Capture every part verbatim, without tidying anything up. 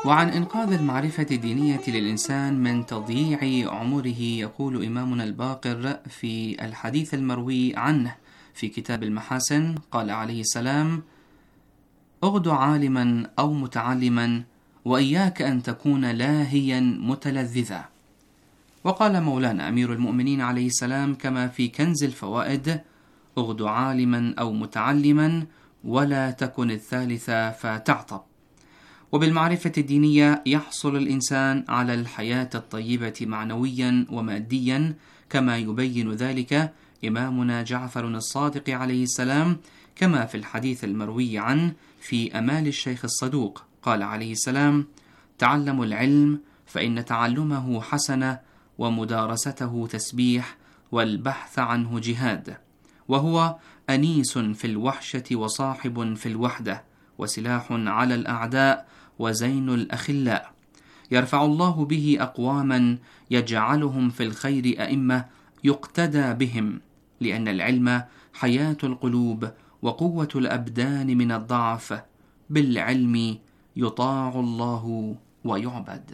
وعن إنقاذ المعرفة الدينية للإنسان من تضييع عمره يقول إمامنا الباقر في الحديث المروي عنه في كتاب المحاسن، قال عليه السلام: اغد عالما أو متعلما، وإياك أن تكون لاهيا متلذذا. وقال مولانا أمير المؤمنين عليه السلام كما في كنز الفوائد: اغد عالما أو متعلما، ولا تكن الثالثة فتعطب. وبالمعرفة الدينية يحصل الإنسان على الحياة الطيبة معنويا وماديا، كما يبين ذلك إمامنا جعفر الصادق عليه السلام كما في الحديث المروي عنه في أمال الشيخ الصدوق، قال عليه السلام: تعلموا العلم فإن تعلمه حسنة، ومدارسته تسبيح، والبحث عنه جهاد، وهو أنيس في الوحشة وصاحب في الوحدة، وسلاح على الأعداء، وزين الأخلاء. يرفع الله به أقواما يجعلهم في الخير أئمة يقتدى بهم، لأن العلم حياة القلوب وقوة الأبدان من الضعف. بالعلم يطاع الله ويعبد.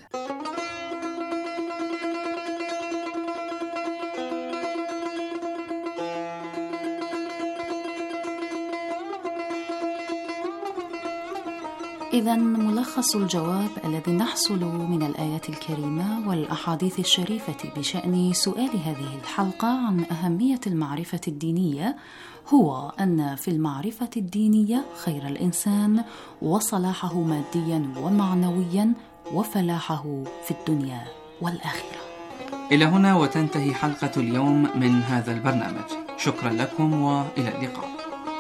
إذن ملخص الجواب الذي نحصل من الآيات الكريمة والأحاديث الشريفة بشأن سؤال هذه الحلقة عن أهمية المعرفة الدينية هو أن في المعرفة الدينية خير الإنسان وصلاحه ماديا ومعنويا وفلاحه في الدنيا والآخرة. إلى هنا وتنتهي حلقة اليوم من هذا البرنامج. شكرا لكم وإلى اللقاء.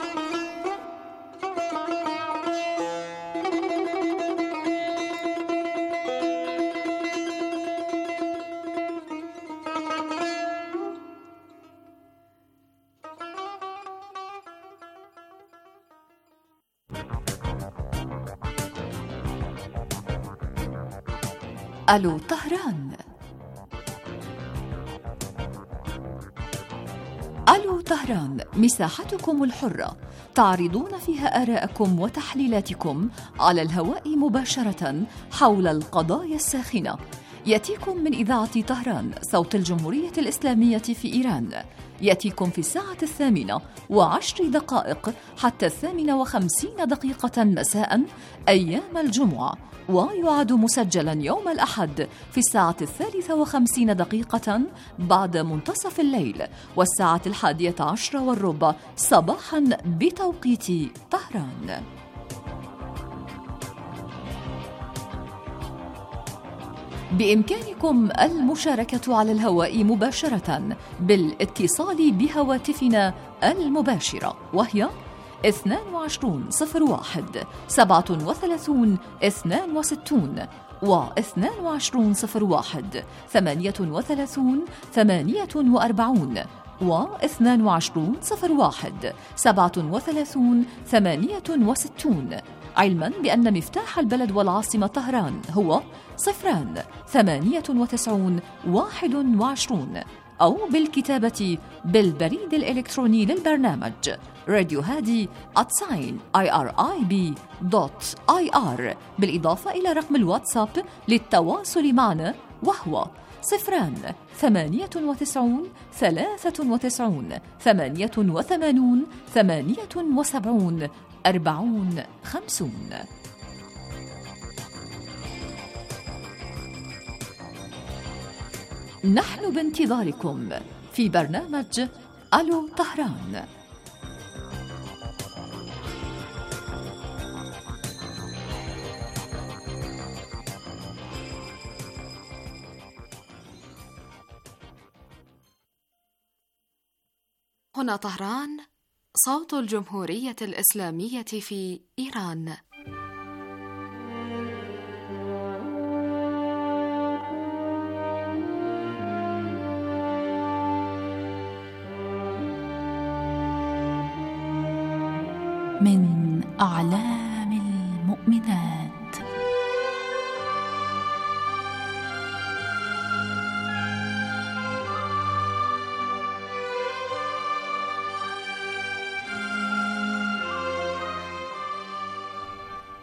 ألو طهران. ألو طهران، مساحتكم الحرة، تعرضون فيها آراءكم وتحليلاتكم على الهواء مباشرة حول القضايا الساخنة. يأتيكم من إذاعة طهران صوت الجمهورية الإسلامية في إيران. يأتيكم في الساعة الثامنة وعشر دقائق حتى الثامنة وخمسين دقيقة مساء أيام الجمعة، ويعاد مسجلا يوم الأحد في الساعة الثالثة وخمسين دقيقة بعد منتصف الليل، والساعة الحادية عشر والربع صباحا بتوقيت طهران. بإمكانكم المشاركة على الهواء مباشرة بالاتصال بهواتفنا المباشرة، وهي اثنان وعشرون صفر واحد سبعة وثلاثون اثنان وستون واثنان وعشرون صفر واحد ثمانية وثلاثون ثمانية وأربعون واثنان وعشرون صفر واحد سبعة وثلاثون ثمانية وستون، علما بأن مفتاح البلد والعاصمة طهران هو صفران ثمانية وتسعون واحد وعشرون، أو بالكتابة بالبريد الإلكتروني للبرنامج راديو هادي آت ساين آي آر آي بي دوت آي آر، بالإضافة إلى رقم الواتساب للتواصل معنا وهو صفران ثمانية وتسعون ثلاثة وتسعون ثمانية وثمانون ثمانية وسبعون أربعون خمسون. نحن بانتظاركم في برنامج ألو طهران. هنا طهران، صوت الجمهورية الإسلامية في إيران. من أعلام المؤمنات.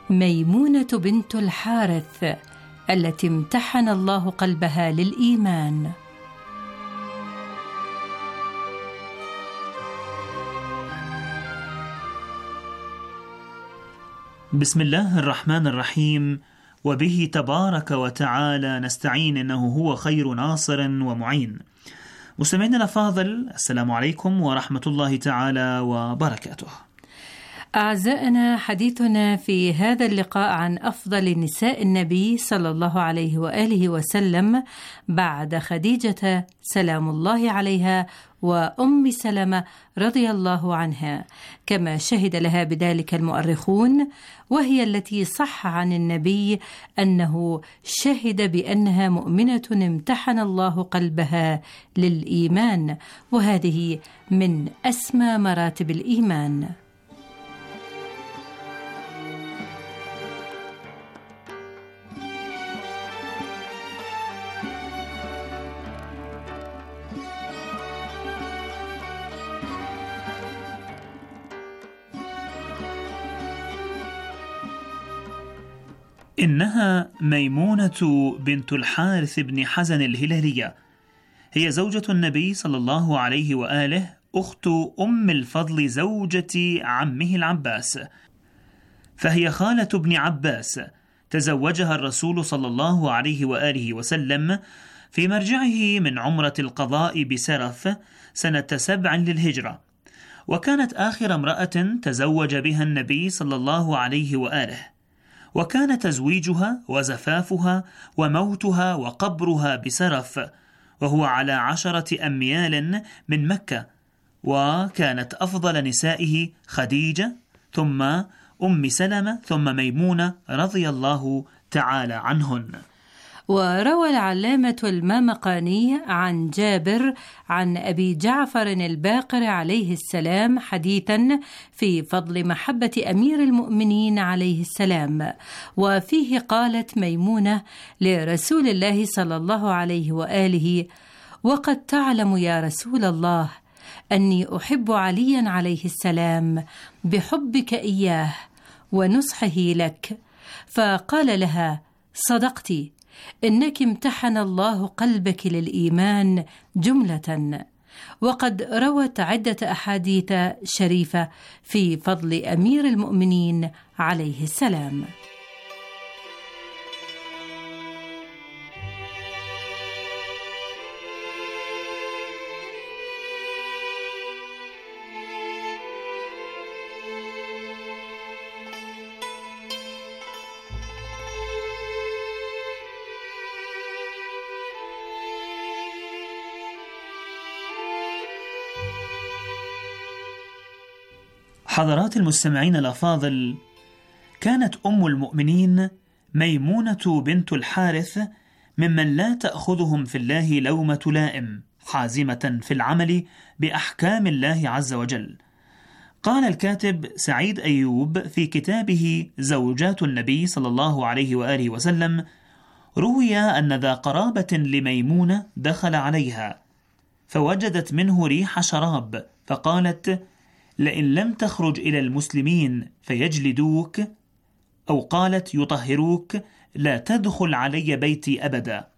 ميمونة بنت الحارث التي امتحن الله قلبها للإيمان. بسم الله الرحمن الرحيم، وبه تبارك وتعالى نستعين، إنه هو خير ناصر ومعين. مستمعينا الأفاضل، السلام عليكم ورحمة الله تعالى وبركاته. أعزائنا، حديثنا في هذا اللقاء عن أفضل نساء النبي صلى الله عليه وآله وسلم بعد خديجة سلام الله عليها وأم سلمة رضي الله عنها، كما شهد لها بذلك المؤرخون، وهي التي صح عن النبي أنه شهد بأنها مؤمنة امتحن الله قلبها للإيمان، وهذه من أسمى مراتب الإيمان. إنها ميمونة بنت الحارث بن حزن الهلالية، هي زوجة النبي صلى الله عليه وآله، أخت أم الفضل زوجة عمه العباس، فهي خالة ابن عباس، تزوجها الرسول صلى الله عليه وآله وسلم في مرجعه من عمرة القضاء بسرف سنة سبع للهجرة، وكانت آخر امرأة تزوج بها النبي صلى الله عليه وآله، وكان تزويجها وزفافها وموتها وقبرها بسرف، وهو على عشرة أميال من مكة، وكانت أفضل نسائه خديجة ثم أم سلمة ثم ميمونة رضي الله تعالى عنهن. وروى العلامة المامقاني عن جابر عن أبي جعفر الباقر عليه السلام حديثا في فضل محبة أمير المؤمنين عليه السلام، وفيه قالت ميمونة لرسول الله صلى الله عليه وآله: وقد تعلم يا رسول الله أني أحب عليا عليه السلام بحبك إياه ونصحه لك. فقال لها: صدقتي، إنك امتحن الله قلبك للإيمان جملة. وقد روت عدة أحاديث شريفة في فضل أمير المؤمنين عليه السلام. حضرات المستمعين الأفاضل، كانت أم المؤمنين ميمونة بنت الحارث ممن لا تأخذهم في الله لومة لائم، حازمة في العمل بأحكام الله عز وجل. قال الكاتب سعيد أيوب في كتابه زوجات النبي صلى الله عليه وآله وسلم: روي أن ذا قرابة لميمونة دخل عليها فوجدت منه ريح شراب، فقالت: لئن لم تخرج إلى المسلمين فيجلدوك، أو قالت يطهروك، لا تدخل علي بيتي أبدا.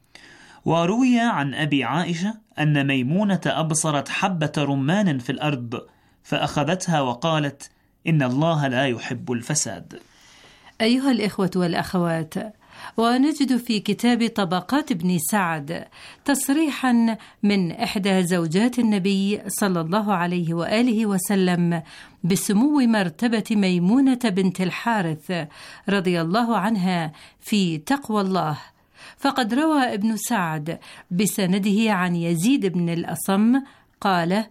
وروي عن أبي عائشة أن ميمونة أبصرت حبة رمان في الأرض فأخذتها وقالت: إن الله لا يحب الفساد. أيها الإخوة والأخوات، ونجد في كتاب طبقات ابن سعد تصريحا من إحدى زوجات النبي صلى الله عليه وآله وسلم بسمو مرتبة ميمونة بنت الحارث رضي الله عنها في تقوى الله. فقد روى ابن سعد بسنده عن يزيد بن الأصم قال: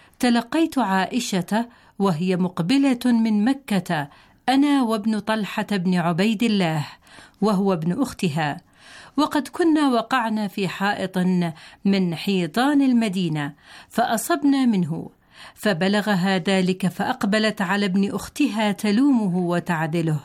تلقيت عائشة وهي مقبلة من مكة أنا وابن طلحة بن عبيد الله وهو ابن أختها، وقد كنا وقعنا في حائط من حيطان المدينة فأصبنا منه، فبلغها ذلك فأقبلت على ابن أختها تلومه وتعدله،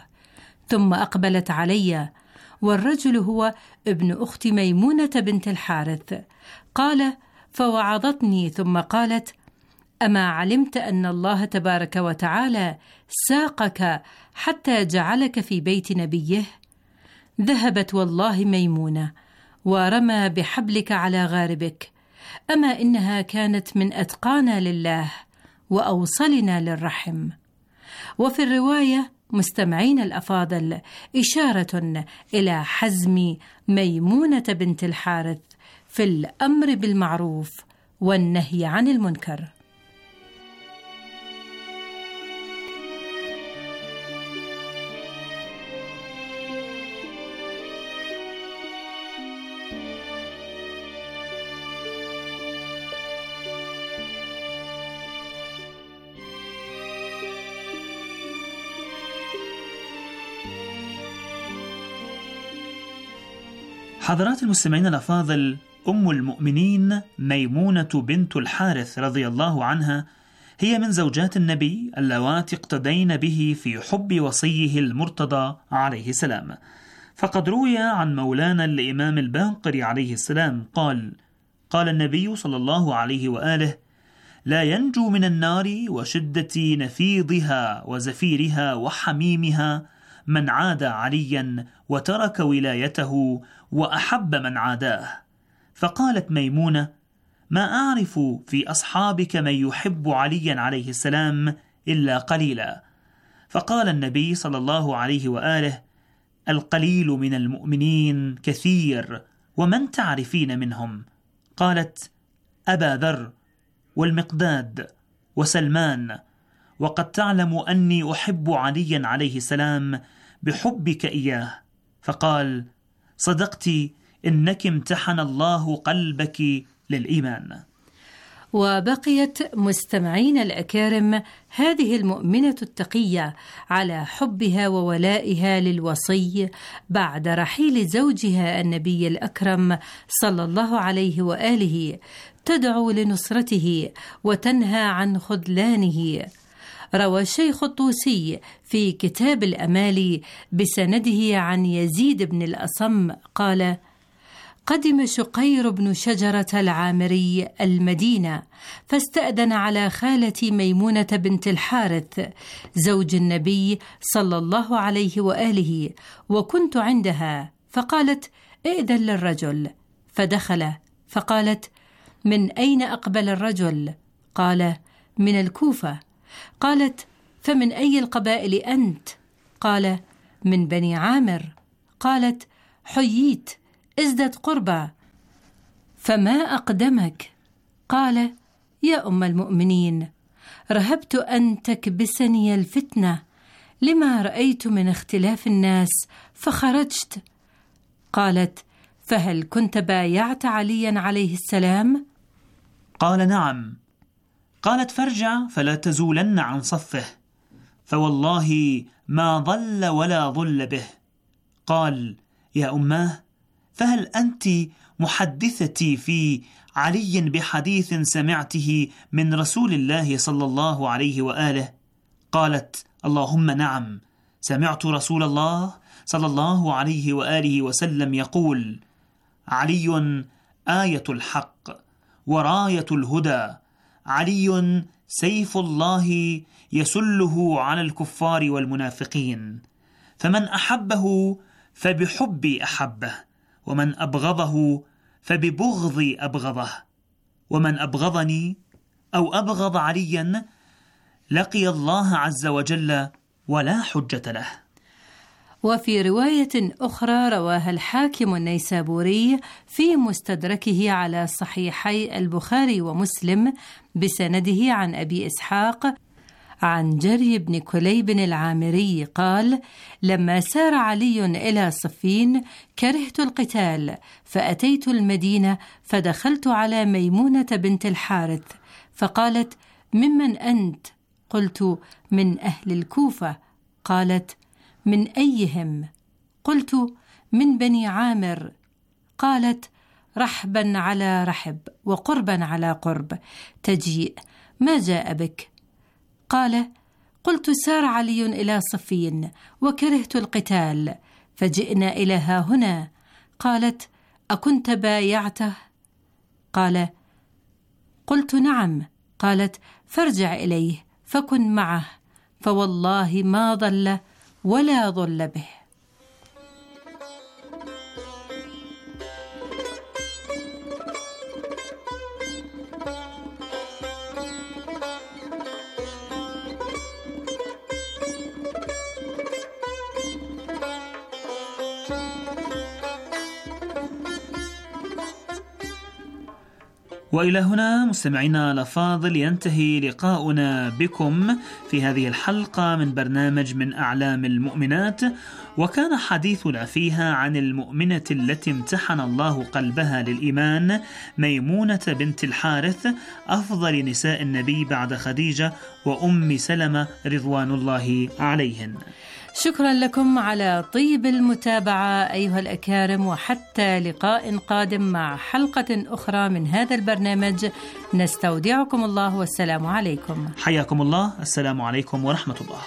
ثم أقبلت علي والرجل هو ابن أخت ميمونة بنت الحارث. قال: فوعظتني ثم قالت: أما علمت أن الله تبارك وتعالى ساقك حتى جعلك في بيت نبيه؟ ذهبت والله ميمونة ورمى بحبلك على غاربك، أما إنها كانت من أتقانا لله وأوصلنا للرحم. وفي الرواية مستمعين الأفاضل إشارة إلى حزم ميمونة بنت الحارث في الأمر بالمعروف والنهي عن المنكر. حضرات المستمعين الأفاضل، أم المؤمنين ميمونة بنت الحارث رضي الله عنها هي من زوجات النبي اللواتي اقتدين به في حب وصيه المرتضى عليه السلام. فقد روي عن مولانا الإمام الباقر عليه السلام قال: قال النبي صلى الله عليه وآله: لا ينجو من النار وشدة نفيضها وزفيرها وحميمها من عاد عليا وترك ولايته وأحب من عاداه. فقالت ميمونة: ما أعرف في أصحابك من يحب عليا عليه السلام إلا قليلا. فقال النبي صلى الله عليه وآله: القليل من المؤمنين كثير، ومن تعرفين منهم؟ قالت: أبا ذر والمقداد وسلمان، وقد تعلم أني أحب عليا عليه السلام بحبك إياه. فقال: صدقت، إنك امتحن الله قلبك للإيمان. وبقيت مستمعين الأكارم هذه المؤمنة التقية على حبها وولائها للوصي بعد رحيل زوجها النبي الأكرم صلى الله عليه وآله، تدعو لنصرته وتنهى عن خذلانه. روى الشيخ الطوسي في كتاب الأمالي بسنده عن يزيد بن الأصم قال: قدم شقير بن شجرة العامري المدينة، فاستأذن على خالتي ميمونة بنت الحارث زوج النبي صلى الله عليه وآله، وكنت عندها، فقالت: ائذن للرجل. فدخل، فقالت: من أين أقبل الرجل؟ قال: من الكوفة. قالت: فمن أي القبائل أنت؟ قال: من بني عامر. قالت: حييت، ازدد قربا. فما أقدمك؟ قال: يا أم المؤمنين، رهبت أن تكبسني الفتنة لما رأيت من اختلاف الناس فخرجت. قالت: فهل كنت بايعت عليا عليه السلام؟ قال: نعم. قالت: فارجع فلا تزولن عن صفه، فوالله ما ضل ولا ضل به. قال: يا أماه، فهل أنت محدثتي في علي بحديث سمعته من رسول الله صلى الله عليه وآله؟ قالت: اللهم نعم، سمعت رسول الله صلى الله عليه وآله وسلم يقول: علي آية الحق وراية الهدى، علي سيف الله يسله على الكفار والمنافقين، فمن أحبه فبحبي أحبه، ومن أبغضه فببغضي أبغضه، ومن أبغضني أو أبغض عليا لقي الله عز وجل ولا حجة له. وفي رواية أخرى رواها الحاكم النيسابوري في مستدركه على صحيحي البخاري ومسلم بسنده عن أبي إسحاق عن جري بن كليب العامري قال: لما سار علي إلى صفين كرهت القتال، فأتيت المدينة فدخلت على ميمونة بنت الحارث، فقالت: ممن أنت؟ قلت: من أهل الكوفة. قالت: من أيهم؟ قلت: من بني عامر. قالت: رحبا على رحب وقربا على قرب، تجيء، ما جاء بك؟ قال: قلت: سار علي إلى صفين وكرهت القتال فجئنا إلى ها هنا. قالت: أكنت بايعته؟ قال: قلت: نعم، قالت: فارجع إليه فكن معه، فوالله ما ضل ولا ضل به. وإلى هنا مستمعينا الأفاضل ينتهي لقاؤنا بكم في هذه الحلقة من برنامج من أعلام المؤمنات، وكان حديثنا فيها عن المؤمنة التي امتحن الله قلبها للإيمان، ميمونة بنت الحارث، أفضل نساء النبي بعد خديجة وأم سلمة رضوان الله عليهن. شكرا لكم على طيب المتابعة أيها الأكارم، وحتى لقاء قادم مع حلقة أخرى من هذا البرنامج نستودعكم الله والسلام عليكم. حياكم الله، السلام عليكم ورحمة الله.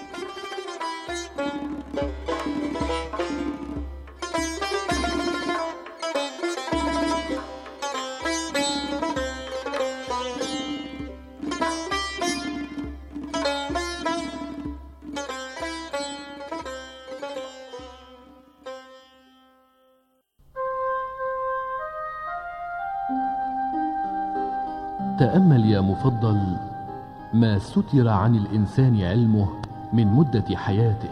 تأمل يا مفضل ما ستر عن الإنسان علمه من مدة حياته،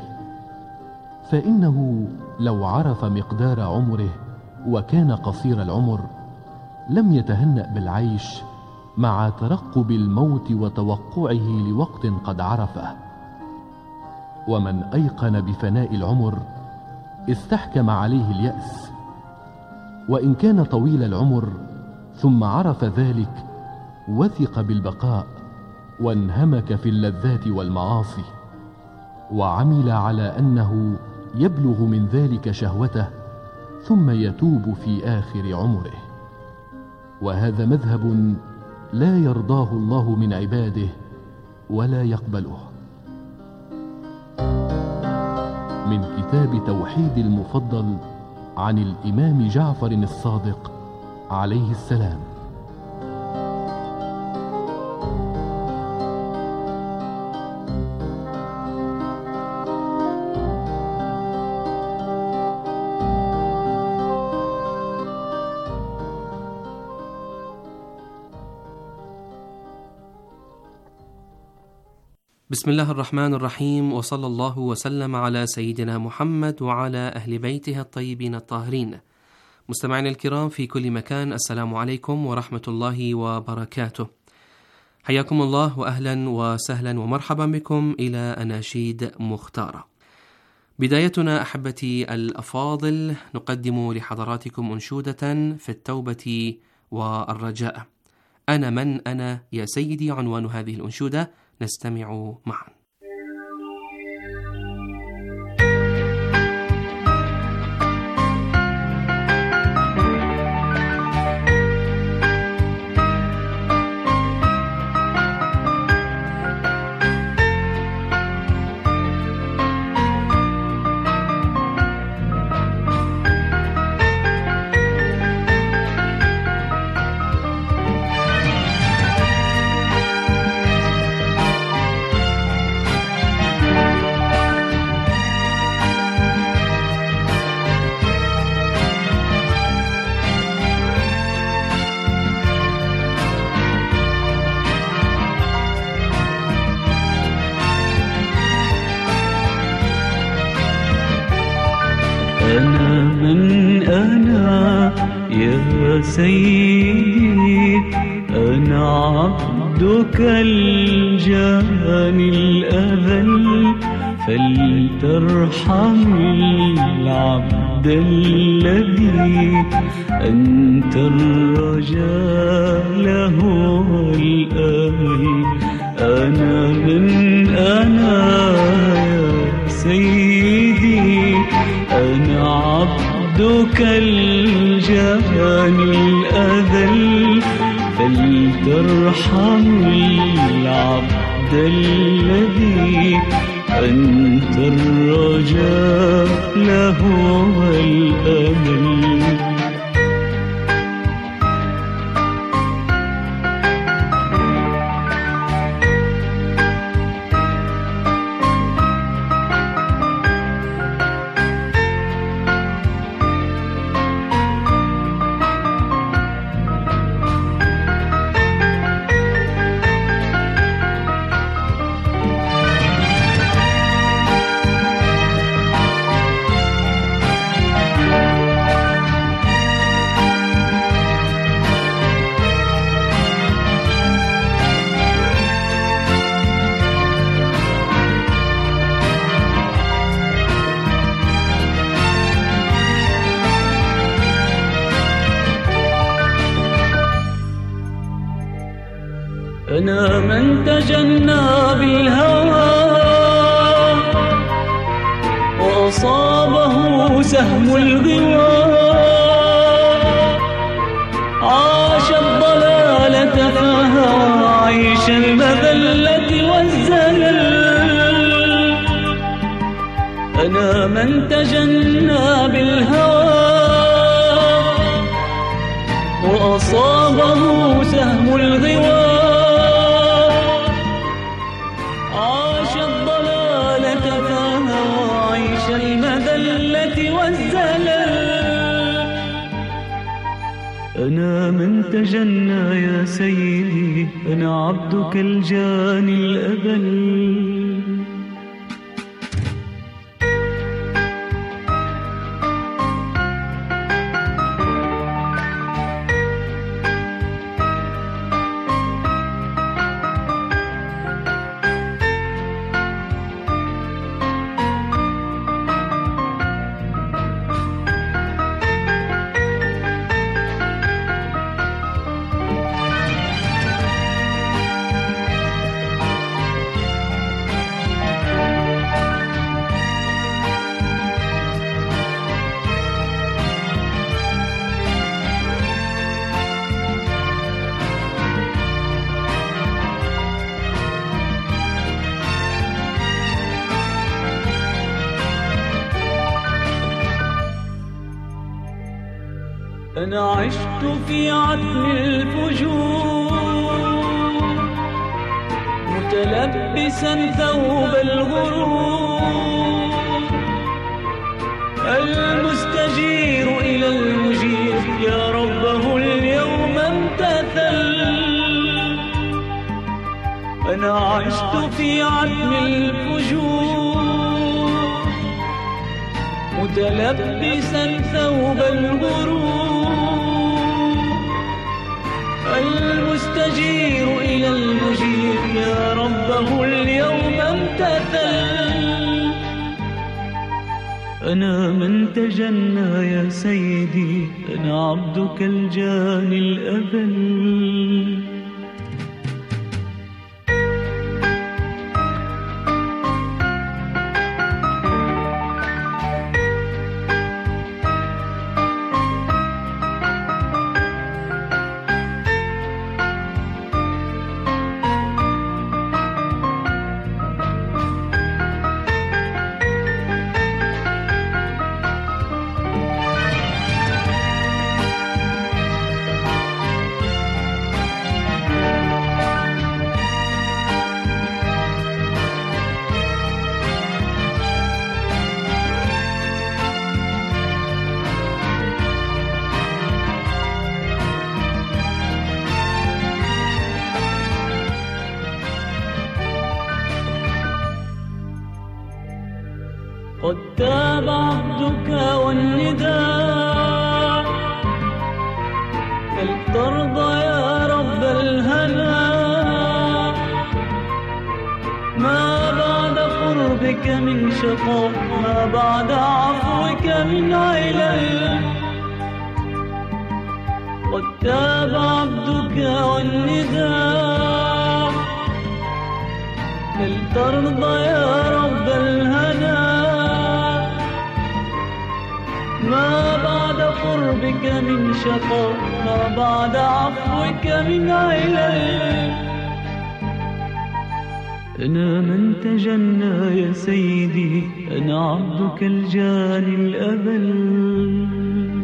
فإنه لو عرف مقدار عمره وكان قصير العمر لم يتهنأ بالعيش مع ترقب الموت وتوقعه لوقت قد عرفه. ومن أيقن بفناء العمر استحكم عليه اليأس، وإن كان طويل العمر ثم عرف ذلك وثق بالبقاء وانهمك في اللذات والمعاصي، وعمل على أنه يبلغ من ذلك شهوته ثم يتوب في آخر عمره. وهذا مذهب لا يرضاه الله من عباده ولا يقبله. من كتاب توحيد المفضل عن الإمام جعفر الصادق عليه السلام. بسم الله الرحمن الرحيم، وصلى الله وسلم على سيدنا محمد وعلى أهل بيته الطيبين الطاهرين. مستمعين الكرام في كل مكان، السلام عليكم ورحمة الله وبركاته. حياكم الله وأهلا وسهلا ومرحبا بكم إلى أناشيد مختارة. بدايتنا أحبتي الأفاضل نقدم لحضراتكم أنشودة في التوبة والرجاء. أنا من أنا يا سيدي عنوان هذه الأنشودة، نستمع معا. أنا من أنا يا سيدي، أنا عبدك الجاني الأذل، فلترحم العبد الذي أنت الرجاء له والآمل. أنا من أنا يا سيدي، أنا عبدك الجاني الأذل، فلترحم العبد الذي أنت الرجاء له والأمل. أنا من تجنى بالهوى وأصابه سهم الغوى، عاش الضلالة فهوى عيش المذلة والزلل. أنا من تجنى بالهوى وأصابه سهم الغوى، عاش الضلالة فهوى عيش المذلة والزلل. أنا من تجنى يا سيدي، أنا عبدك الجاني الأبل. أنا عشت في عتم الفجور متلبسا ثوب الغرور، المستجير إلى المجير يا ربه اليوم امتثل. أنا عشت في عتم الفجور متلبسا ثوب الغرور، المستجير إلى المجير يا ربه اليوم امتثل. أنا من تجنى يا سيدي، أنا عبدك الجاني الأبل. قد تاب عبدك والنداء، هل ترضى يا رب الهنا؟ ما بعد قربك من شقاء، ما بعد عفوك من علل. قد تاب عبدك والنداء، هل ترضى يا رب الهنا؟ ما بعد قربك من شقاء، ما بعد عفوك من علل. أنا من تجنى يا سيدي، أنا عبدك الجاني الأبل.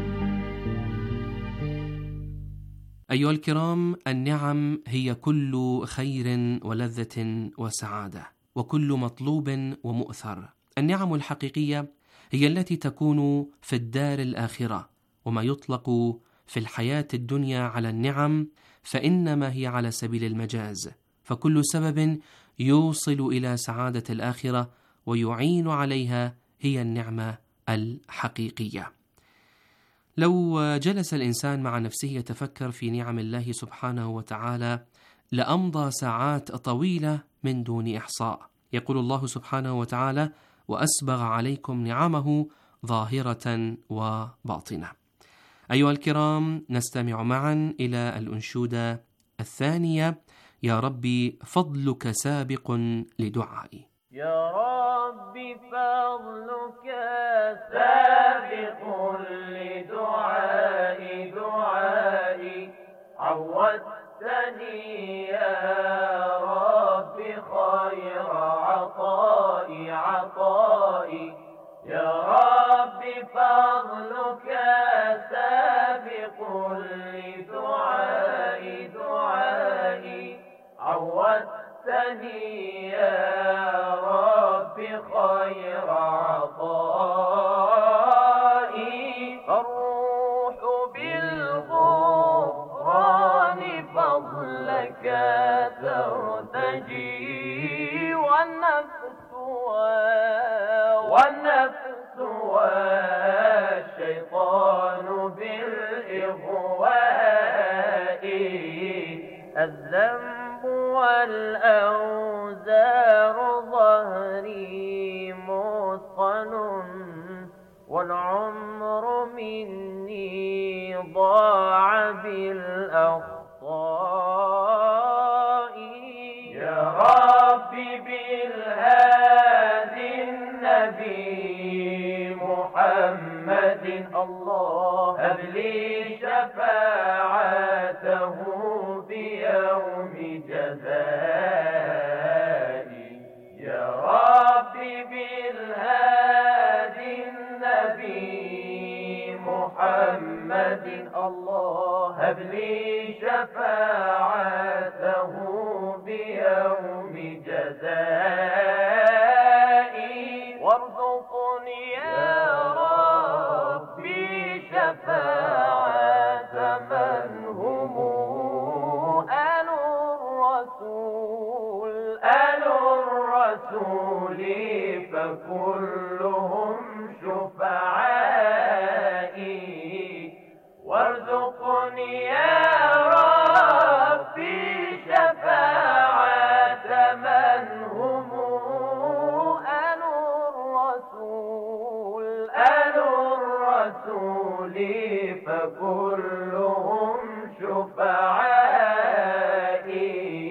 أيها الكرام، النعم هي كل خير ولذة وسعادة، وكل مطلوب ومؤثر. النعم الحقيقية هي التي تكون في الدار الآخرة، وما يطلق في الحياة الدنيا على النعم فإنما هي على سبيل المجاز، فكل سبب يوصل إلى سعادة الآخرة ويعين عليها هي النعمة الحقيقية. لو جلس الإنسان مع نفسه يتفكر في نعم الله سبحانه وتعالى لأمضى ساعات طويلة من دون إحصاء. يقول الله سبحانه وتعالى: وأسبغ عليكم نعمه ظاهرة وباطنة. أيها الكرام، نستمع معا إلى الأنشودة الثانية يا ربي فضلك سابق لدعائي. يا ربي فضلك سابق لدعائي دعائي عودتني يا ربي خير عطائي عطائي يا ربي فضلك سابق لدعائي دعائي عودتني يا ربي خير عطائي الروح بالغفران فضلك ترتجي والنفس والنفس والشيطان بالإغواء الذنب والأوزار ظهري مثقل والعمر مني ضاع بالأخطاء يا ربي بالهادي النبي محمد الله هب لي شفاعته بيوم جزائي يا ربي بالهادي النبي محمد الله هب لي شفاعته بيوم جزائي وارزقني يا ربي شفاعة من هم آل الرسول آل الرسول فكلهم شفعائي وارزقني يا ربي شفاعة من هم آل الرسول آل الرسول فكلهم شفعائي.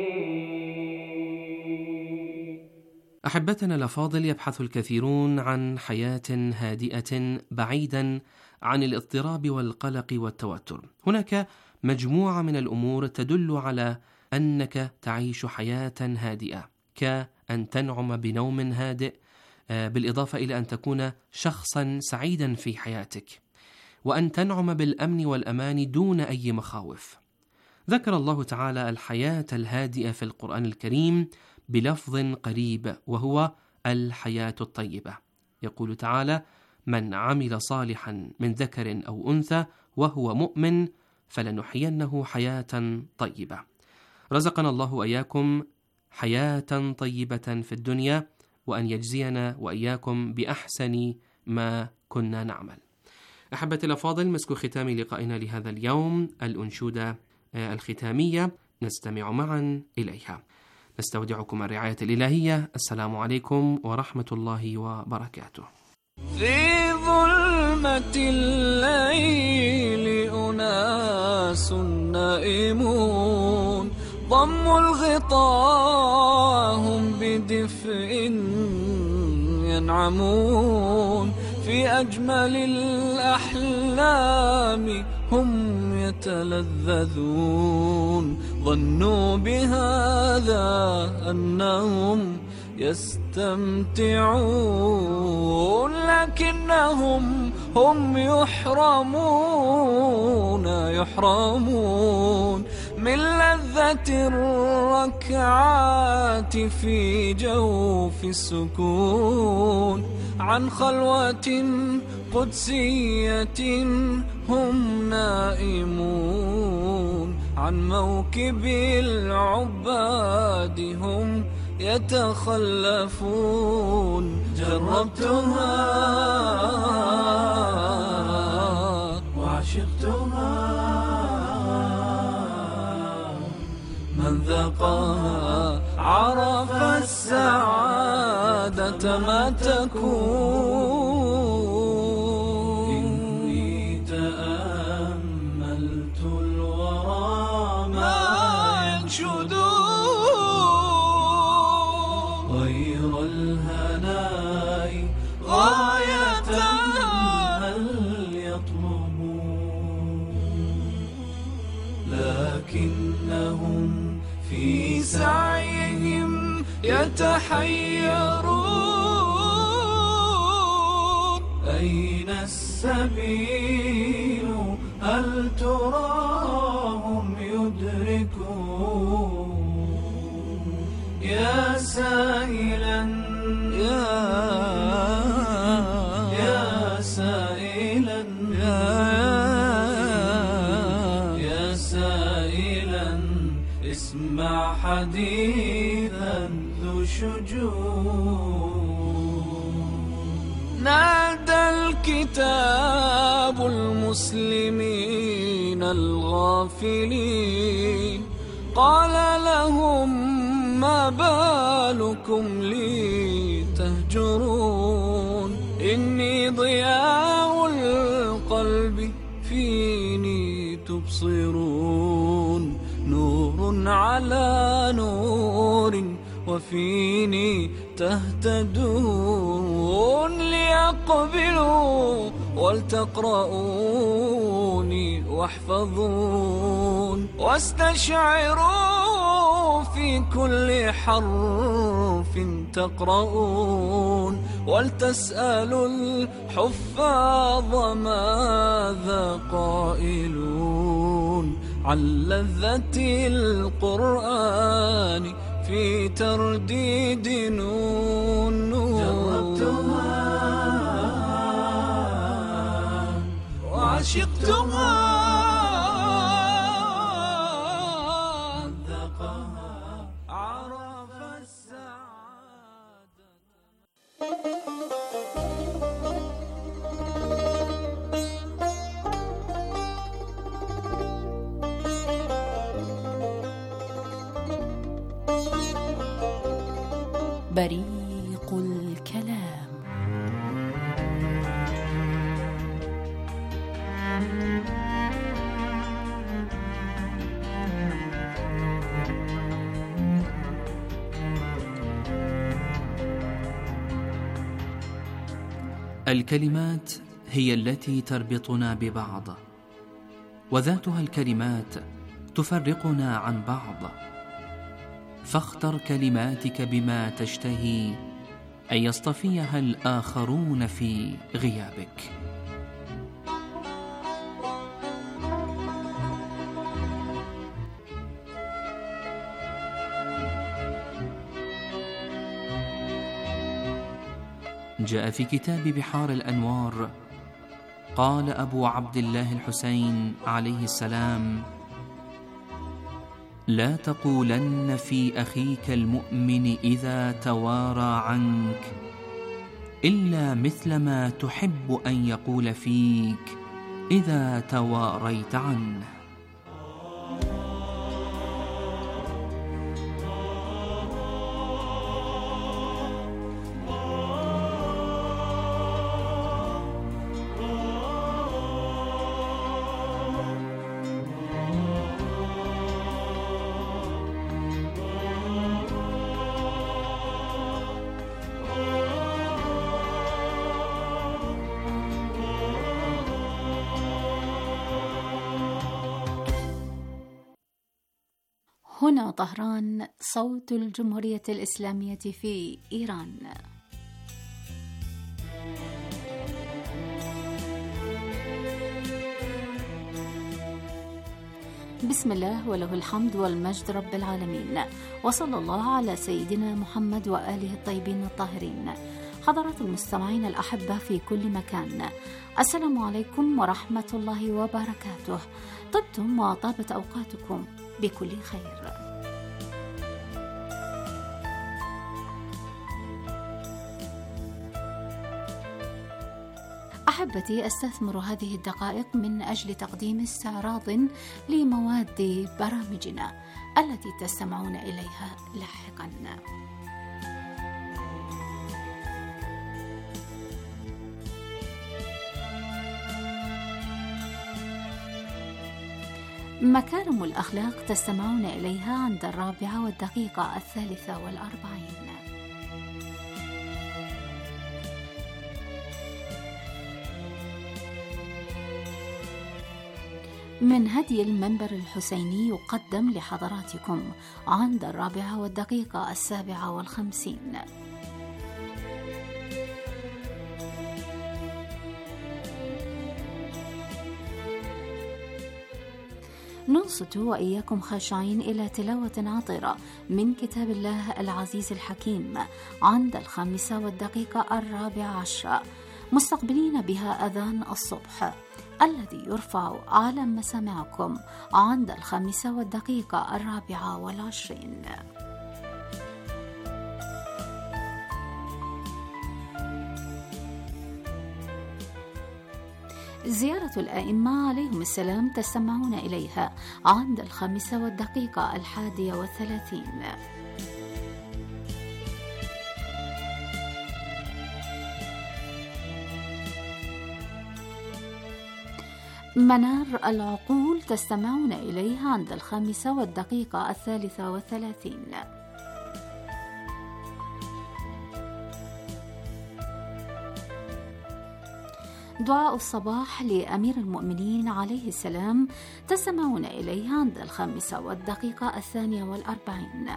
أحبتنا الأفاضل، يبحث الكثيرون عن حياة هادئة بعيدا عن الاضطراب والقلق والتوتر. هناك مجموعة من الأمور تدل على أنك تعيش حياة هادئة، كأن تنعم بنوم هادئ، بالإضافة إلى أن تكون شخصا سعيدا في حياتك، وأن تنعم بالأمن والأمان دون أي مخاوف. ذكر الله تعالى الحياة الهادئة في القرآن الكريم بلفظ قريب، وهو الحياة الطيبة. يقول تعالى: من عمل صالحا من ذكر أو أنثى وهو مؤمن فلنحيينه حياة طيبة. رزقنا الله وإياكم حياة طيبة في الدنيا، وأن يجزينا وإياكم بأحسن ما كنا نعمل. أحبتي الأفاضل، مسك ختام لقائنا لهذا اليوم الأنشودة الختامية، نستمع معا إليها. نستودعكم الرعاية الإلهية. السلام عليكم ورحمة الله وبركاته. في ظلمة الليل أناس نائمون ضموا الغطاء هم بدفء ينعمون في أجمل الأحلام هم يتلذذون ظنوا بهذا أنهم يستمتعون لكنهم هم يحرمون يحرمون من لذة الركعات في جوف السكون عن خلوة قدسية هم نائمون عن موكب العباد هم يتخلفون جربتها وعشقتها من ذاقها عرف السعادة ما تكون إني تأملت الورى ما ينشدون سعيهم يتحيرون. أين السبيل هل تراهم يدركون؟ يا سائلا يا يا سائلا يا سائلا اسمع حديثا ذو شجون. نادى الكتاب المسلمين الغافلين، قال لهم ما بالكم لي تهجرون؟ إني ضياء القلب فيني تبصرون، نور على نور وفيني تهتدون. ليقبلوا ولتقرؤوني واحفظون، واستشعروا في كل حرف تقرؤون، ولتسألوا الحفاظ ماذا قائلون عن لذة القرآن في ترديد نون. جربتها وعشقتها، ذاقها عرف السعادة. بريق الكلام. الكلمات هي التي تربطنا ببعض، وذاتها الكلمات تفرقنا عن بعض. فاختر كلماتك بما تشتهي أن يصطفيها الآخرون في غيابك. جاء في كتاب بحار الأنوار، قال أبو عبد الله الحسين عليه السلام: لا تقولن في أخيك المؤمن إذا توارى عنك إلا مثل ما تحب أن يقول فيك إذا تواريت عنه. هنا طهران، صوت الجمهورية الإسلامية في إيران. بسم الله وله الحمد والمجد رب العالمين، وصلى الله على سيدنا محمد وآله الطيبين الطاهرين. حضرات المستمعين الأحبة في كل مكان، السلام عليكم ورحمة الله وبركاته. طبتم وطابت أوقاتكم بكل خير. أحبتي، أستثمر هذه الدقائق من أجل تقديم استعراض لمواد برامجنا التي تستمعون إليها لاحقا. مكارم الأخلاق تستمعون إليها عند الرابعة والدقيقة الثالثة والأربعين. من هدي المنبر الحسيني يقدم لحضراتكم عند الرابعة والدقيقة السابعة والخمسين. ننصت وإياكم خاشعين إلى تلاوة عطرة من كتاب الله العزيز الحكيم عند الخامسة والدقيقة الرابعة عشرة، مستقبلين بها أذان الصبح الذي يرفع على مسامعكم عند الخامسة والدقيقة الرابعة والعشرين. زيارة الأئمة عليهم السلام تستمعون إليها عند الخامسة والدقيقة الحادية والثلاثين. منار العقول تستمعون إليها عند الخامسة والدقيقة الثالثة والثلاثين. دعاء الصباح لأمير المؤمنين عليه السلام تستمعون إليها عند الخامسة والدقيقة الثانية والأربعين.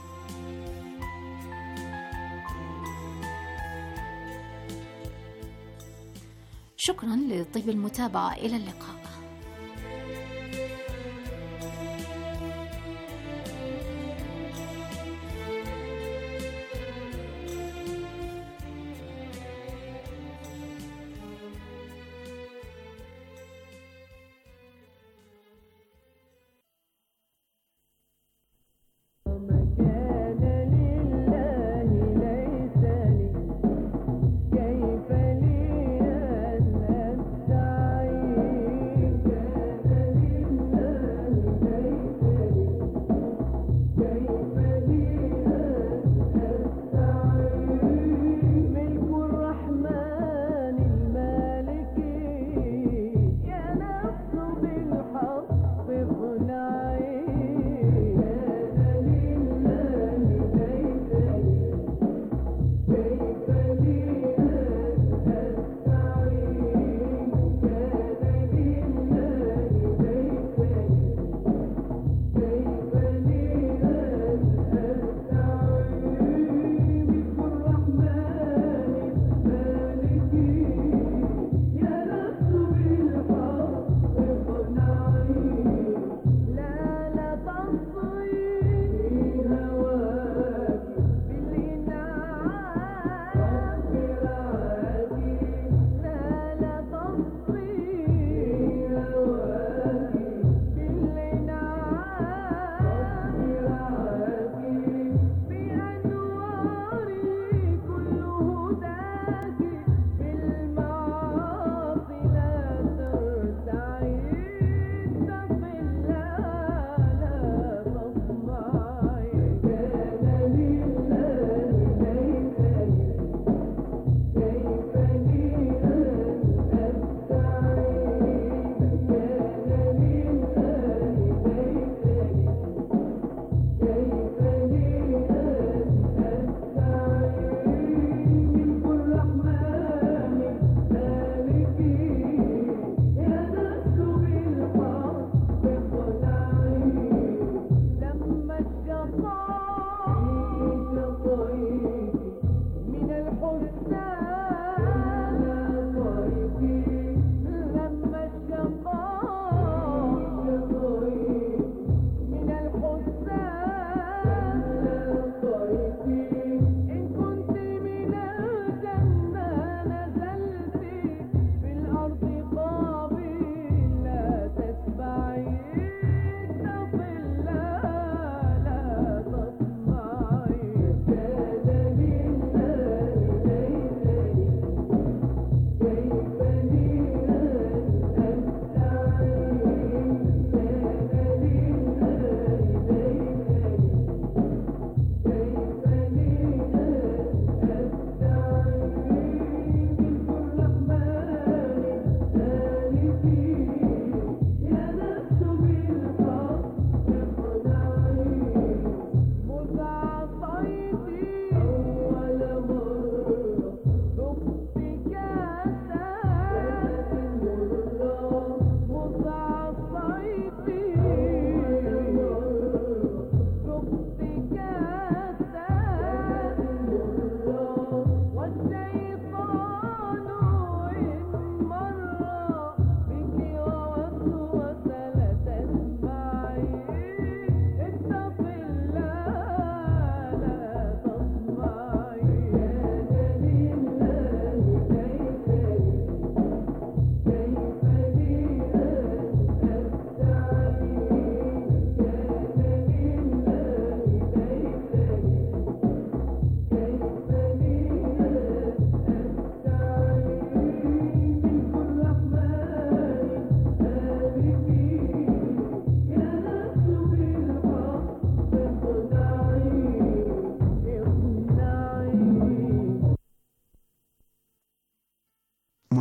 شكرا لطيب المتابعة، إلى اللقاء. كيف لي أن أستعين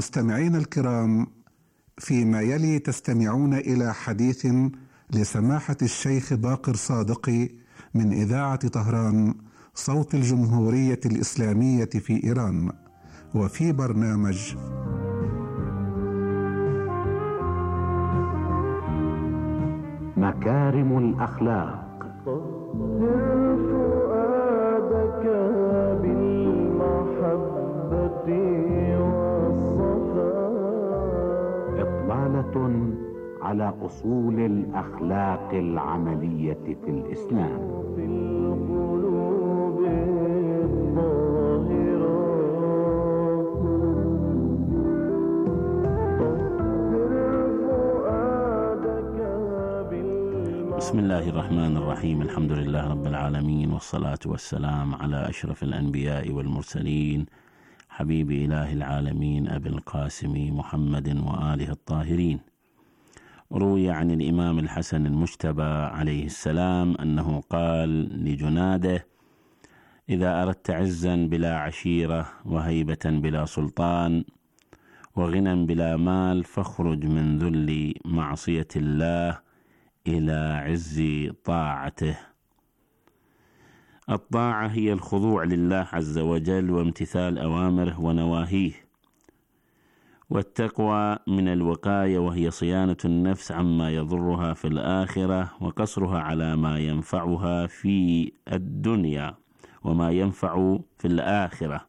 مستمعين الكرام، فيما يلي تستمعون إلى حديث لسماحة الشيخ باقر صادقي من إذاعة طهران صوت الجمهورية الإسلامية في إيران، وفي برنامج مكارم الأخلاق. فؤادك بالمحبة والصفاء. إطلالة على أصول الأخلاق العملية في الإسلام. في القلوب الطاهرة. بسم الله الرحمن الرحيم. الحمد لله رب العالمين، والصلاة والسلام على أشرف الأنبياء والمرسلين، حبيب إله العالمين أبي القاسم محمد وآله الطاهرين. روي عن الإمام الحسن المجتبى عليه السلام أنه قال لجناده: إذا أردت عزا بلا عشيرة، وهيبة بلا سلطان، وغنى بلا مال، فاخرج من ذل معصية الله إلى عز طاعته. الطاعة هي الخضوع لله عز وجل وامتثال أوامره ونواهيه، والتقوى من الوقاية، وهي صيانة النفس عما يضرها في الآخرة، وقصرها على ما ينفعها في الدنيا وما ينفع في الآخرة.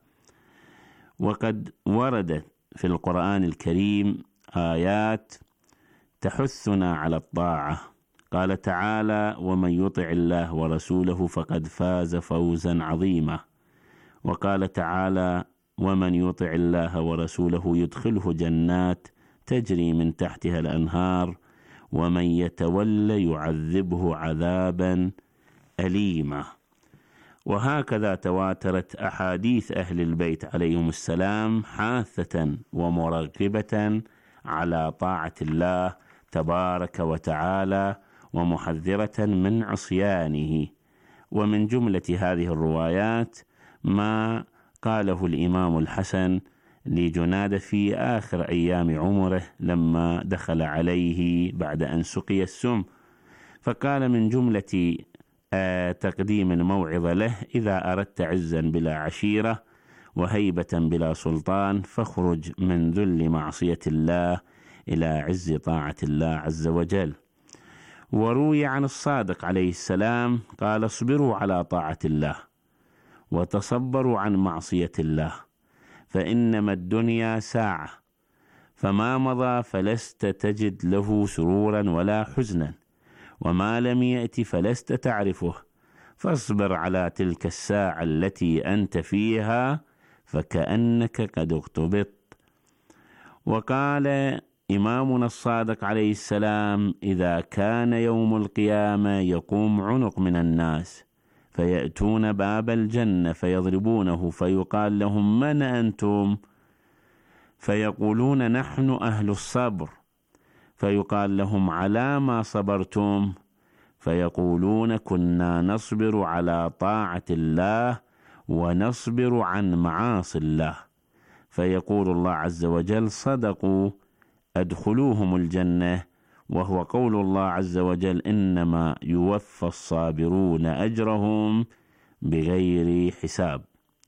وقد وردت في القرآن الكريم آيات تحثنا على الطاعة. قال تعالى: ومن يطع الله ورسوله فقد فاز فوزا عظيما. وقال تعالى: ومن يطع الله ورسوله يدخله جنات تجري من تحتها الأنهار ومن يتولى يعذبه عذابا أليما. وهكذا تواترت أحاديث أهل البيت عليهم السلام حاثة ومرغبة على طاعة الله تبارك وتعالى، ومحذرة من عصيانه. ومن جملة هذه الروايات ما قاله الإمام الحسن لجناد في آخر أيام عمره لما دخل عليه بعد أن سقي السم، فقال من جملة آه تقديم الموعظة له: إذا أردت عزا بلا عشيرة، وهيبة بلا سلطان، فاخرج من ذل معصية الله إلى عز طاعة الله عز وجل. وروي عن الصادق عليه السلام قال: اصبروا على طاعة الله، وتصبروا عن معصية الله، فإنما الدنيا ساعة، فما مضى فلست تجد له سرورا ولا حزنا، وما لم يأتي فلست تعرفه، فاصبر على تلك الساعة التي أنت فيها فكأنك قد اغتبط. وقال إمامنا الصادق عليه السلام: إذا كان يوم القيامة يقوم عنق من الناس فيأتون باب الجنة فيضربونه، فيقال لهم: من أنتم؟ فيقولون: نحن أهل الصبر. فيقال لهم: على ما صبرتم؟ فيقولون: كنا نصبر على طاعة الله ونصبر عن معاصي الله. فيقول الله عز وجل: صدقوا، أدخلوهم الجنة. وهو قول الله عز وجل: إنما يوفى الصابرون أجرهم بغير حساب.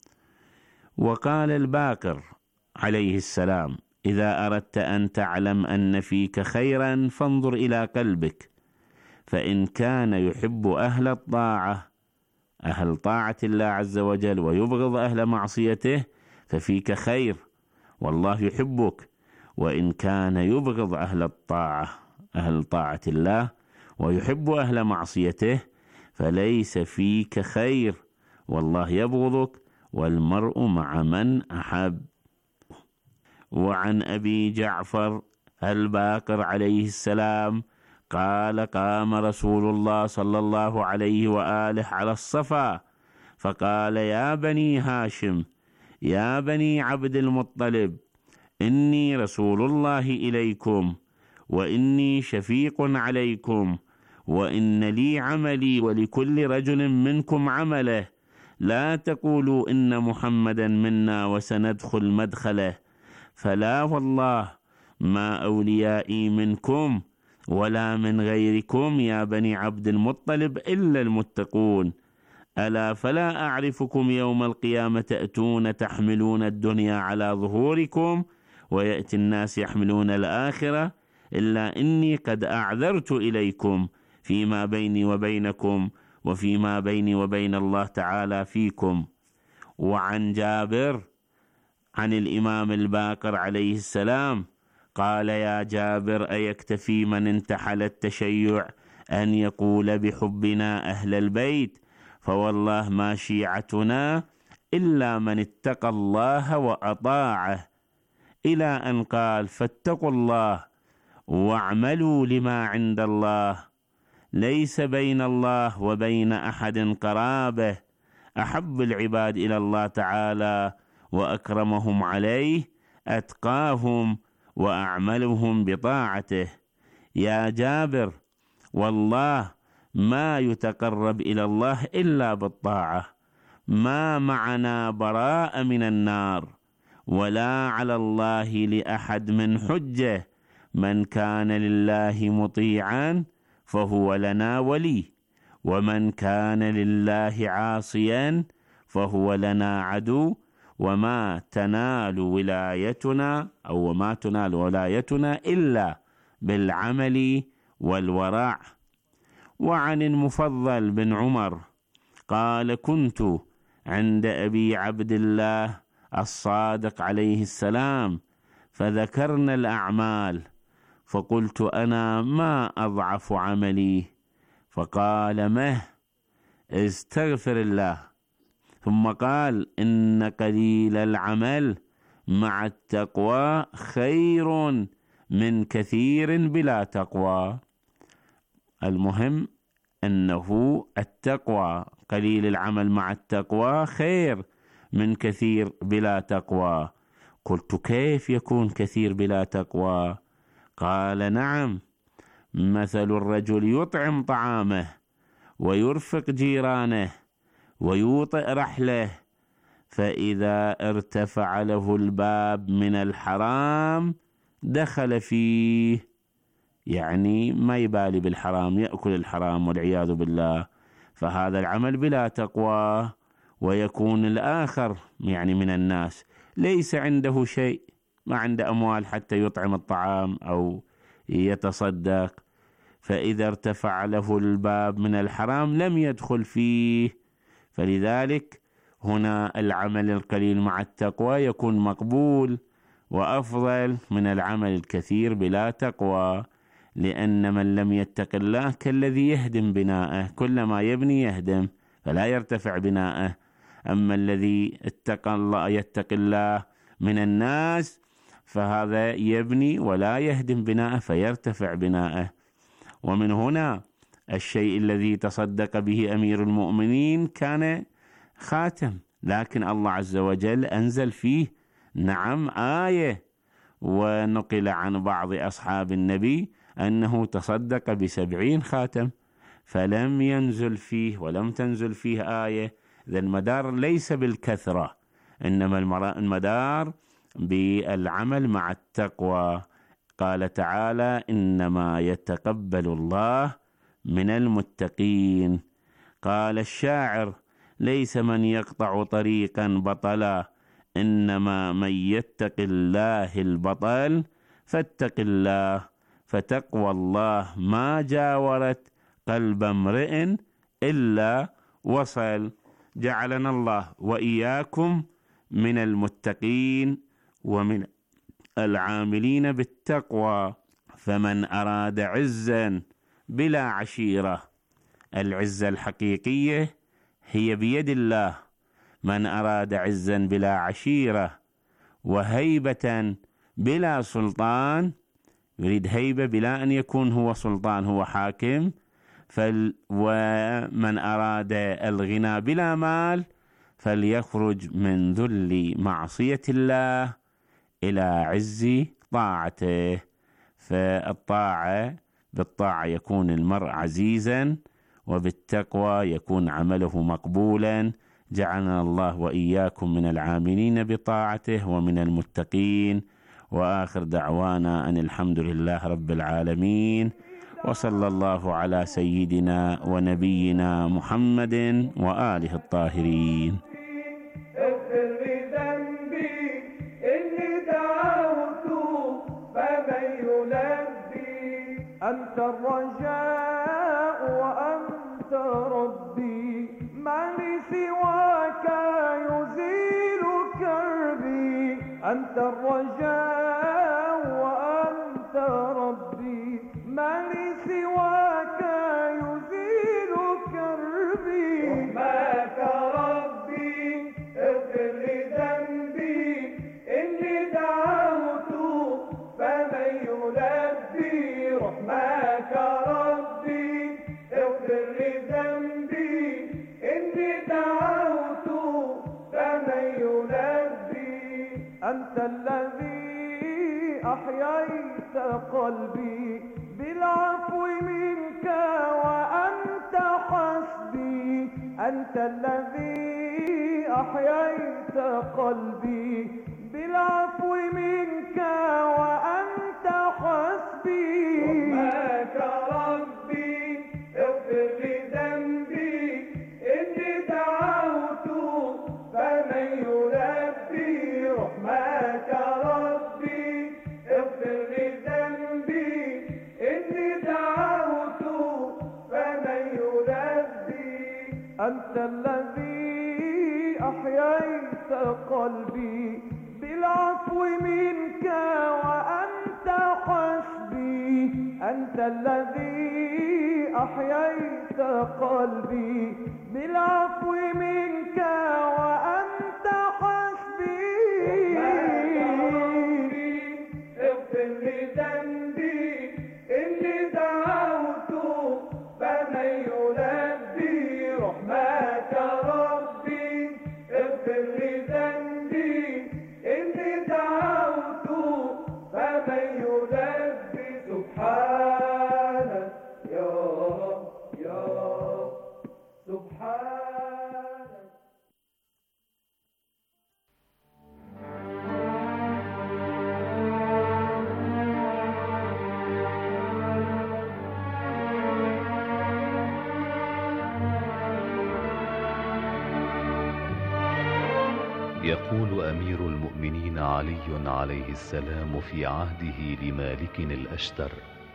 وقال الباقر عليه السلام: إذا أردت أن تعلم أن فيك خيرا فانظر إلى قلبك، فإن كان يحب أهل الطاعة أهل طاعة الله عز وجل ويبغض أهل معصيته ففيك خير والله يحبك، وإن كان يبغض أهل الطاعة أهل طاعة الله ويحب أهل معصيته فليس فيك خير والله يبغضك، والمرء مع من أحب. وعن أبي جعفر الباقر عليه السلام قال: قام رسول الله صلى الله عليه وآله على الصفا فقال: يا بني هاشم، يا بني عبد المطلب، إني رسول الله إليكم، وإني شفيق عليكم، وإن لي عملي ولكل رجل منكم عمله، لا تقولوا إن محمدا منا وسندخل مدخله، فلا والله ما أوليائي منكم ولا من غيركم يا بني عبد المطلب إلا المتقون. ألا فلا أعرفكم يوم القيامة تأتون تحملون الدنيا على ظهوركم ويأتي الناس يحملون الآخرة، إلا إني قد أعذرت إليكم فيما بيني وبينكم وفيما بيني وبين الله تعالى فيكم. وعن جابر عن الإمام الباقر عليه السلام قال: يا جابر أيكتفي من انتحل التشيع أن يقول بحبنا أهل البيت؟ فوالله ما شيعتنا إلا من اتقى الله وأطاعه، إلى أن قال: فاتقوا الله واعملوا لما عند الله، ليس بين الله وبين أحد قرابة، أحب العباد إلى الله تعالى وأكرمهم عليه أتقاهم وأعملهم بطاعته. يا جابر والله ما يتقرب إلى الله إلا بالطاعة، ما معنا براء من النار ولا على الله لأحد من حجة، من كان لله مطيعا فهو لنا ولي، ومن كان لله عاصيا فهو لنا عدو، وما تنال ولايتنا أو وما تنال ولايتنا إلا بالعمل والورع. وعن المفضل بن عمر قال: كنت عند أبي عبد الله الصادق عليه السلام فذكرنا الأعمال، فقلت: أنا ما أضعف عملي؟ فقال: مه، استغفر الله. ثم قال: إن قليل العمل مع التقوى خير من كثير بلا تقوى. المهم أنه التقوى، قليل العمل مع التقوى خير من كثير بلا تقوى. قلت: كيف يكون كثير بلا تقوى؟ قال: نعم، مثل الرجل يطعم طعامه ويرفق جيرانه ويوطئ رحله، فإذا ارتفع له الباب من الحرام دخل فيه، يعني ما يبالي بالحرام، يأكل الحرام والعياذ بالله، فهذا العمل بلا تقوى. ويكون الآخر يعني من الناس ليس عنده شيء، ما عنده أموال حتى يطعم الطعام أو يتصدق، فإذا ارتفع له الباب من الحرام لم يدخل فيه. فلذلك هنا العمل القليل مع التقوى يكون مقبول وأفضل من العمل الكثير بلا تقوى، لأن من لم يتق الله كالذي يهدم بناءه، كلما يبني يهدم فلا يرتفع بناءه. أما الذي اتقى الله يتق الله من الناس فهذا يبني ولا يهدم بناءه فيرتفع بناءه. ومن هنا الشيء الذي تصدق به أمير المؤمنين كان خاتم، لكن الله عز وجل أنزل فيه نعم آية، ونقل عن بعض أصحاب النبي أنه تصدق بسبعين خاتم، فلم ينزل فيه ولم تنزل فيه آية. ذا المدار ليس بالكثرة، إنما المدار بالعمل مع التقوى. قال تعالى: إنما يتقبل الله من المتقين. قال الشاعر: ليس من يقطع طريقا بطلا، إنما من يتق الله البطل، فاتق الله، فتقوى الله ما جاورت قلب امرئ إلا وصل. جعلنا الله وإياكم من المتقين ومن العاملين بالتقوى. فمن أراد عزا بلا عشيرة، العزة الحقيقية هي بيد الله. من أراد عزا بلا عشيرة وهيبة بلا سلطان، يريد هيبة بلا أن يكون هو سلطان، هو حاكم. فل ومن أراد الغنى بلا مال فليخرج من ذل معصية الله إلى عز طاعته. فالطاعة بالطاعة يكون المرء عزيزا، وبالتقوى يكون عمله مقبولا. جعلنا الله وإياكم من العاملين بطاعته ومن المتقين، وآخر دعوانا أن الحمد لله رب العالمين، وصلى الله على سيدنا ونبينا محمد وآله الطاهرين. اغفر لي ذنبي إني دعوت فمن يلبي. أنت الرجاء وأنت ربي، ما لي سواك يزيل كربي. أنت الرجاء وأنت ربي، ما لي سواك يزيل كربي. رحمك ربي اغفر لي ذنبي إني دعوت فمن يلبي. رحمك ربي اغفر لي ذنبي إني دعوت فمن يلبي. أنت الذي أحييت قلبي بالعفو منك وأنت حسبي. أنت الذي أحييت قلبي بالعفو منك وأنت حسبي. رحمك ربي اغفر لي ذنبي إني دعوت فمن يلبي. رحمك ربي اغفر لي ذنبي إني دعوت فمن يلبي. أنت الذي أحييت قلبي بالعفو منك وأنت حسبي. أنت الذي أحييت قلبي بالعفو منك وأنت حسبي. اغفر لي ذنبي إني دعوت فمن يلبي. رحمك ربي اغفر لي ذنبي إني دعوت فمن يلبي. سبحانك يا رب يا رب سبحانك. يقول أمير المؤمنين علي عليه السلام في عهده لمالك الأشتر: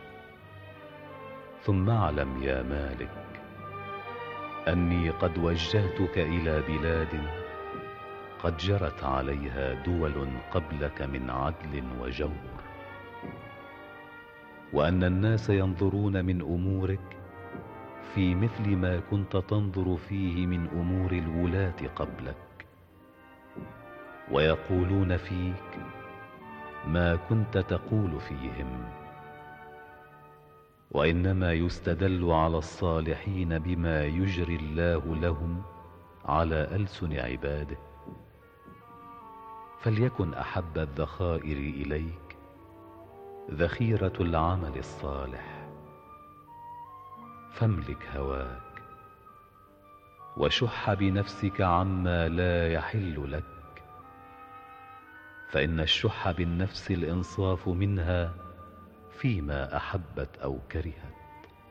ثم اعلم يا مالك أني قد وجهتك إلى بلاد قد جرت عليها دول قبلك من عدل وجور، وأن الناس ينظرون من أمورك في مثل ما كنت تنظر فيه من أمور الولاة قبلك، ويقولون فيك ما كنت تقول فيهم. وإنما يستدل على الصالحين بما يجري الله لهم على ألسن عباده. فليكن أحب الذخائر إليك ذخيرة العمل الصالح، فاملك هواك وشح بنفسك عما لا يحل لك، فإن الشح بالنفس الإنصاف منها فيما أحبت أو كرهت.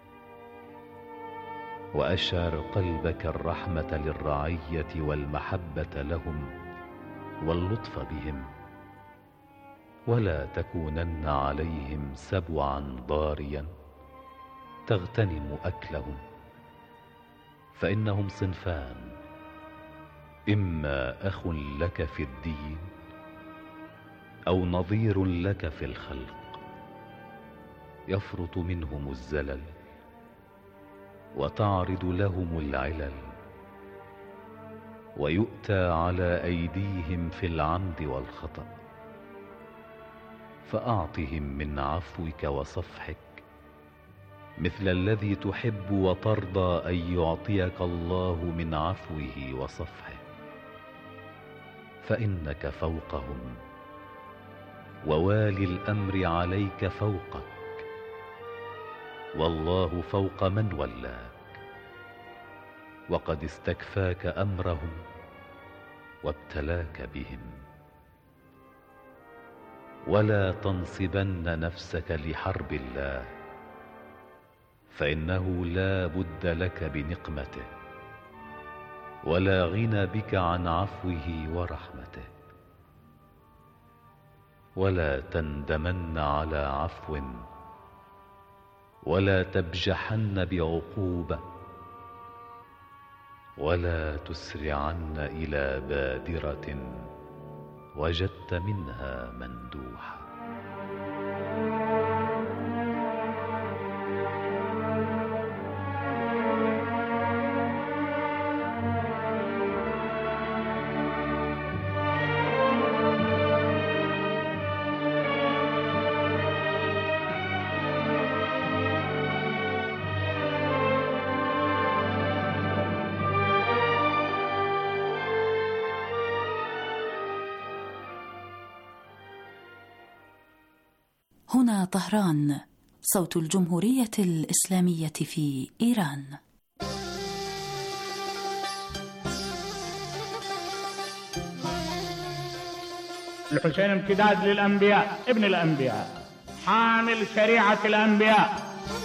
وأشعر قلبك الرحمة للرعية والمحبة لهم واللطف بهم، ولا تكونن عليهم سبعا ضاريا تغتنم أكلهم. فإنهم صنفان: إما أخ لك في الدين أو نظير لك في الخلق، يفرط منهم الزلل وتعرض لهم العلل، ويؤتى على أيديهم في العمد والخطأ. فأعطهم من عفوك وصفحك مثل الذي تحب وترضى أن يعطيك الله من عفوه وصفحه، فإنك فوقهم، ووالي الأمر عليك فوقك، والله فوق من ولاك، وقد استكفاك أمرهم وابتلاك بهم. ولا تنصبن نفسك لحرب الله، فإنه لا بد لك بنقمته، ولا غنى بك عن عفوه ورحمته. ولا تندمن على عفو، ولا تبجحن بعقوبة، ولا تسرعن إلى بادرة وجدت منها مندوحا. هنا طهران، صوت الجمهورية الإسلامية في إيران. الحسين امتداد للأنبياء، ابن الأنبياء، حامل شريعة الأنبياء.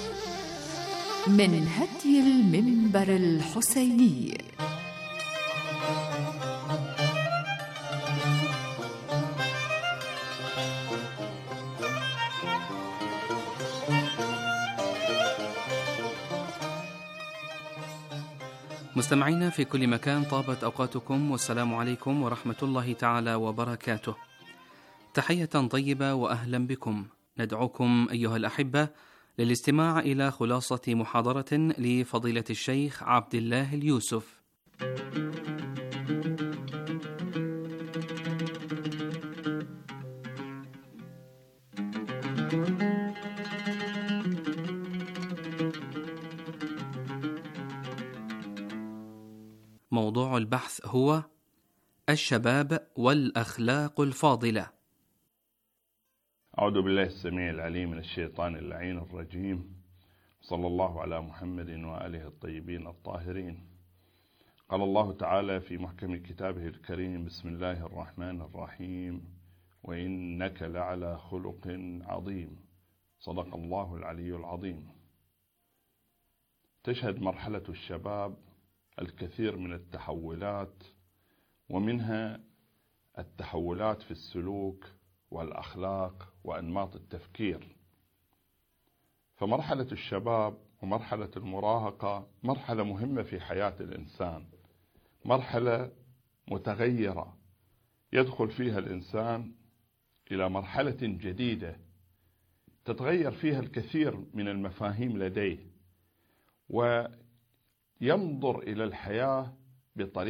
من هدي المنبر الحسيني. مستمعينا في كل مكان، طابت أوقاتكم والسلام عليكم ورحمة الله تعالى وبركاته. تحية طيبة وأهلا بكم. ندعوكم أيها الأحبة للاستماع إلى خلاصة محاضرة لفضيلة الشيخ عبد الله اليوسف. موضوع البحث هو الشباب والأخلاق الفاضلة. أعوذ بالله السميع العليم من الشيطان اللعين الرجيم، صلى الله على محمد وآله الطيبين الطاهرين. قال الله تعالى في محكم كتابه الكريم: بسم الله الرحمن الرحيم، وإنك لعلى خلق عظيم. صدق الله العلي العظيم. تشهد مرحلة الشباب الكثير من التحولات، ومنها التحولات في السلوك والأخلاق وأنماط التفكير. فمرحلة الشباب ومرحلة المراهقة مرحلة مهمة في حياة الإنسان، مرحلة متغيرة يدخل فيها الإنسان إلى مرحلة جديدة تتغير فيها الكثير من المفاهيم لديه، وينظر إلى الحياة بطريقة